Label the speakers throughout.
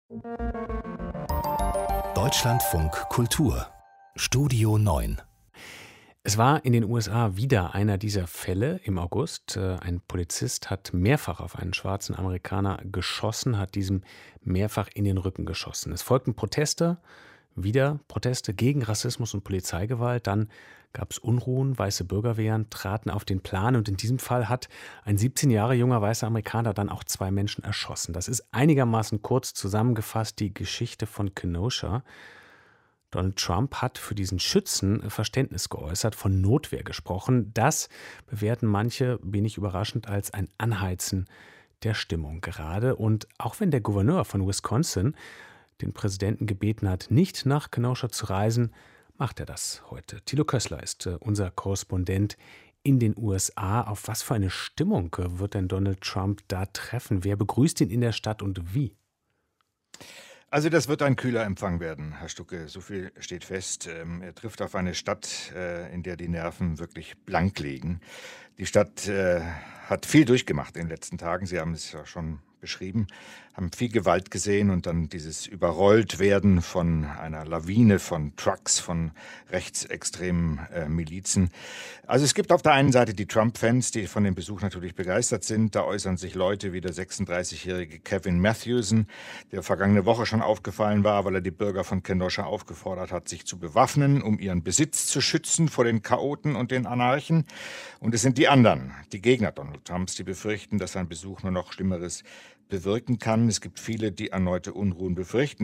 Speaker 1: Deutschlandfunk Kultur Studio 9.
Speaker 2: Es war in den USA wieder einer dieser Fälle im August. Ein Polizist hat mehrfach auf einen schwarzen Amerikaner geschossen, hat diesem mehrfach in den Rücken geschossen. Es folgten Proteste, wieder Proteste gegen Rassismus und Polizeigewalt. Dann gab es Unruhen, weiße Bürgerwehren traten auf den Plan und in diesem Fall hat ein 17 Jahre junger weißer Amerikaner dann auch 2 Menschen erschossen. Das ist einigermaßen kurz zusammengefasst die Geschichte von Kenosha. Donald Trump hat für diesen Schützen Verständnis geäußert, von Notwehr gesprochen. Das bewerten manche wenig überraschend als ein Anheizen der Stimmung gerade. Und auch wenn der Gouverneur von Wisconsin den Präsidenten gebeten hat, nicht nach Kenosha zu reisen, macht er das heute. Thilo Kössler ist unser Korrespondent in den USA. Auf was für eine Stimmung wird denn Donald Trump da treffen? Wer begrüßt ihn in der Stadt und wie?
Speaker 3: Also das wird ein kühler Empfang werden, Herr Stucke, so viel steht fest. Er trifft auf eine Stadt, in der die Nerven wirklich blank liegen. Die Stadt hat viel durchgemacht in den letzten Tagen, Sie haben es ja schon beschrieben, haben viel Gewalt gesehen und dann dieses Überrolltwerden von einer Lawine von Trucks, von rechtsextremen Milizen. Also es gibt auf der einen Seite die Trump-Fans, die von dem Besuch natürlich begeistert sind. Da äußern sich Leute wie der 36-jährige Kevin Matthewson, der vergangene Woche schon aufgefallen war, weil er die Bürger von Kenosha aufgefordert hat, sich zu bewaffnen, um ihren Besitz zu schützen vor den Chaoten und den Anarchen. Und es sind die anderen, die Gegner Donald Trumps, die befürchten, dass sein Besuch nur noch Schlimmeres bewirken kann. Es gibt viele, die erneute Unruhen befürchten.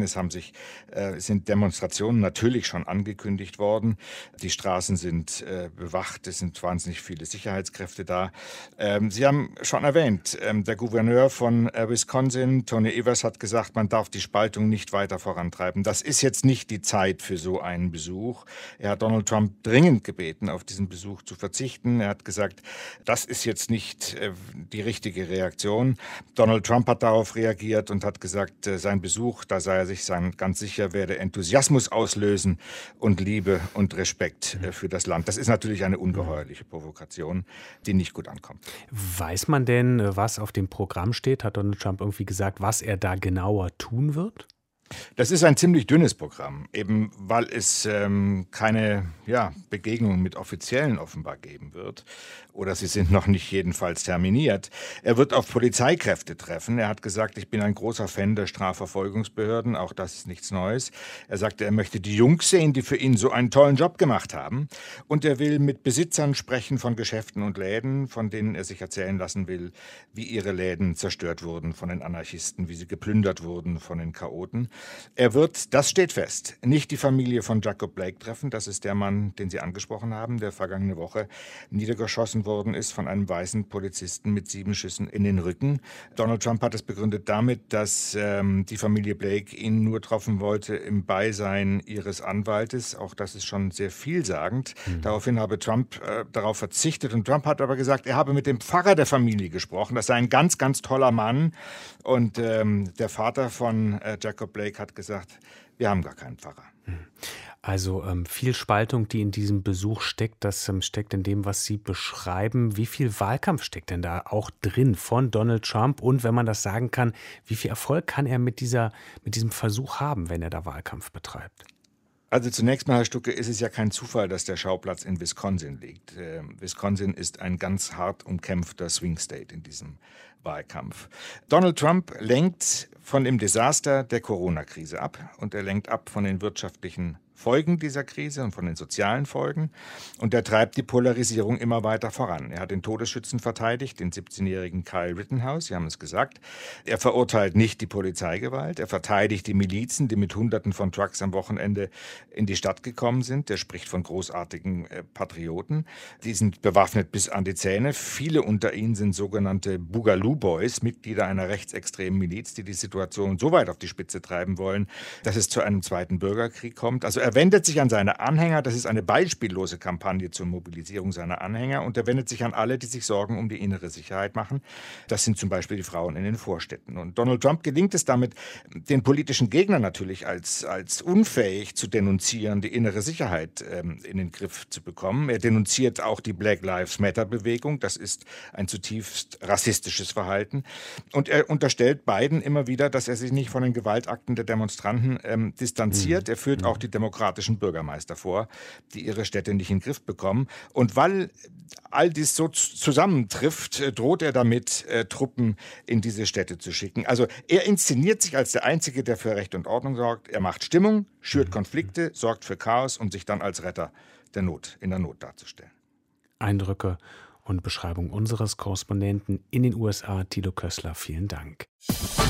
Speaker 3: Sind Demonstrationen natürlich schon angekündigt worden. Die Straßen sind bewacht. Es sind wahnsinnig viele Sicherheitskräfte da. Sie haben schon erwähnt, der Gouverneur von Wisconsin, Tony Evers, hat gesagt, man darf die Spaltung nicht weiter vorantreiben. Das ist jetzt nicht die Zeit für so einen Besuch. Er hat Donald Trump dringend gebeten, auf diesen Besuch zu verzichten. Er hat gesagt, das ist jetzt nicht die richtige Reaktion. Donald Trump hat darauf reagiert und hat gesagt, sein Besuch, da sei er sich ganz sicher, werde Enthusiasmus auslösen und Liebe und Respekt für das Land. Das ist natürlich eine ungeheuerliche Provokation, die nicht gut ankommt.
Speaker 2: Weiß man denn, was auf dem Programm steht? Hat Donald Trump irgendwie gesagt, was er da genauer tun wird?
Speaker 3: Das ist ein ziemlich dünnes Programm, eben weil es keine Begegnungen mit Offiziellen offenbar geben wird. Oder sie sind noch nicht jedenfalls terminiert. Er wird auf Polizeikräfte treffen. Er hat gesagt, ich bin ein großer Fan der Strafverfolgungsbehörden. Auch das ist nichts Neues. Er sagte, er möchte die Jungs sehen, die für ihn so einen tollen Job gemacht haben. Und er will mit Besitzern sprechen von Geschäften und Läden, von denen er sich erzählen lassen will, wie ihre Läden zerstört wurden von den Anarchisten, wie sie geplündert wurden von den Chaoten. Er wird, das steht fest, nicht die Familie von Jacob Blake treffen. Das ist der Mann, den Sie angesprochen haben, der vergangene Woche niedergeschossen worden ist von einem weißen Polizisten mit 7 Schüssen in den Rücken. Donald Trump hat es begründet damit, dass die Familie Blake ihn nur treffen wollte im Beisein ihres Anwaltes. Auch das ist schon sehr vielsagend. Daraufhin habe Trump darauf verzichtet. Und Trump hat aber gesagt, er habe mit dem Pfarrer der Familie gesprochen. Das sei ein ganz, ganz toller Mann. Und der Vater von Jacob Blake hat gesagt, wir haben gar keinen Pfarrer.
Speaker 2: Also viel Spaltung, die in diesem Besuch steckt, das steckt in dem, was Sie beschreiben. Wie viel Wahlkampf steckt denn da auch drin von Donald Trump? Und wenn man das sagen kann, wie viel Erfolg kann er mit diesem Versuch haben, wenn er da Wahlkampf betreibt?
Speaker 3: Also zunächst mal, Herr Stucke, ist es ja kein Zufall, dass der Schauplatz in Wisconsin liegt. Wisconsin ist ein ganz hart umkämpfter Swing State in diesem Wahlkampf. Donald Trump lenkt von dem Desaster der Corona-Krise ab und er lenkt ab von den wirtschaftlichen Folgen dieser Krise und von den sozialen Folgen. Und er treibt die Polarisierung immer weiter voran. Er hat den Todesschützen verteidigt, den 17-jährigen Kyle Rittenhouse, Sie haben es gesagt. Er verurteilt nicht die Polizeigewalt. Er verteidigt die Milizen, die mit Hunderten von Trucks am Wochenende in die Stadt gekommen sind. Er spricht von großartigen Patrioten. Die sind bewaffnet bis an die Zähne. Viele unter ihnen sind sogenannte Boogaloo Boys, Mitglieder einer rechtsextremen Miliz, die die Situation so weit auf die Spitze treiben wollen, dass es zu einem zweiten Bürgerkrieg kommt. Also er wendet sich an seine Anhänger, das ist eine beispiellose Kampagne zur Mobilisierung seiner Anhänger, und er wendet sich an alle, die sich Sorgen um die innere Sicherheit machen. Das sind zum Beispiel die Frauen in den Vorstädten. Und Donald Trump gelingt es damit, den politischen Gegner natürlich als unfähig zu denunzieren, die innere Sicherheit in den Griff zu bekommen. Er denunziert auch die Black Lives Matter-Bewegung. Das ist ein zutiefst rassistisches Verhalten. Und er unterstellt Biden immer wieder, dass er sich nicht von den Gewaltakten der Demonstranten distanziert. Er führt auch die demokratischen Bürgermeister vor, die ihre Städte nicht in den Griff bekommen. Und weil all dies so zusammentrifft, droht er damit, Truppen in diese Städte zu schicken. Also er inszeniert sich als der Einzige, der für Recht und Ordnung sorgt. Er macht Stimmung, schürt Konflikte, sorgt für Chaos, um sich dann als Retter in der Not darzustellen.
Speaker 2: Eindrücke und Beschreibung unseres Korrespondenten in den USA, Thilo Kössler. Vielen Dank.